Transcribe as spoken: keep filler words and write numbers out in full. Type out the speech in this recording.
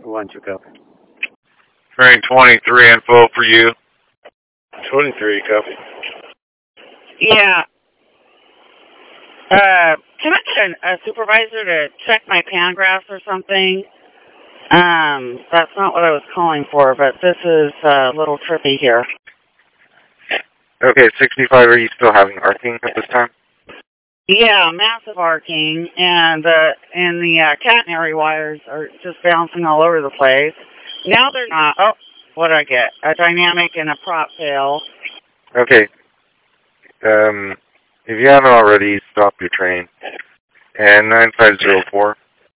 One, two, copy. Train twenty-three, info for you. twenty-three, copy. Yeah. Uh, can I get a, a supervisor to check my pangraphs or something? Um, that's not what I was calling for, but this is uh, a little trippy here. Okay, sixty-five, are you still having arcing at this time? Yeah, massive arcing, and the and the uh, catenary wires are just bouncing all over the place. Now they're not. Oh, what did I get? A dynamic and a prop fail. Okay. Um, if you haven't already, stop your train. And nine five zero four.